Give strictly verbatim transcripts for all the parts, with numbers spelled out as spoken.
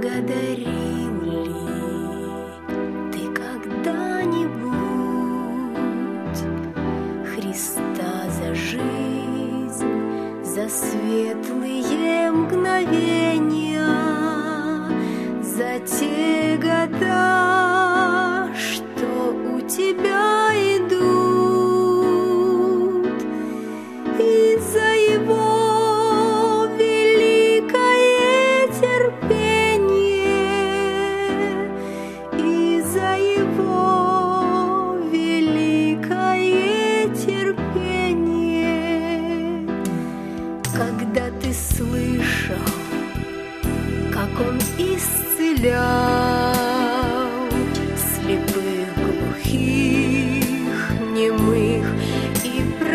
Благодарил ли ты когда-нибудь Христа за жизнь, за светлые мгновения, за те года, что у тебя идут, и за Его великое терпение, и за Его великое терпение. Когда ты слышал, как Он исцелял слепых, глухих, немых и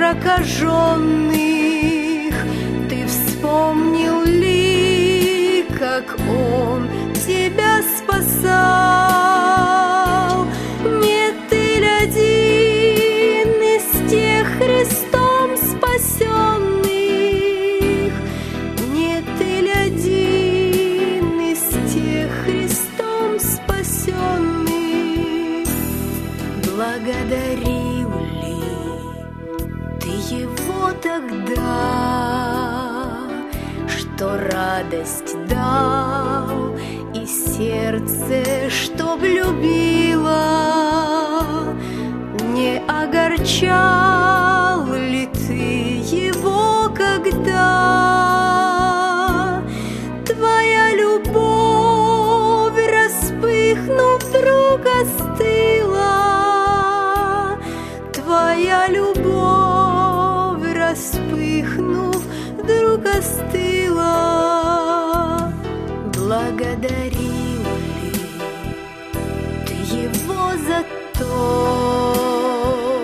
прокаженных, ты вспомнил ли, как Он тебя спасал? Не ты ли один из тех Христом спасенных? Не ты ли один из тех Христом спасенных? Благодарил ли ты Его тогда, что радость дал, и сердце, чтоб любило? Не огорчал ли ты Его, когда твоя любовь, распыхнув, вдруг остыла? Твоя любовь, распыхнув, вдруг остыла. Благодарил ли ты Его за то,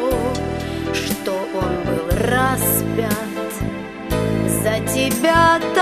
что Он был распят за тебя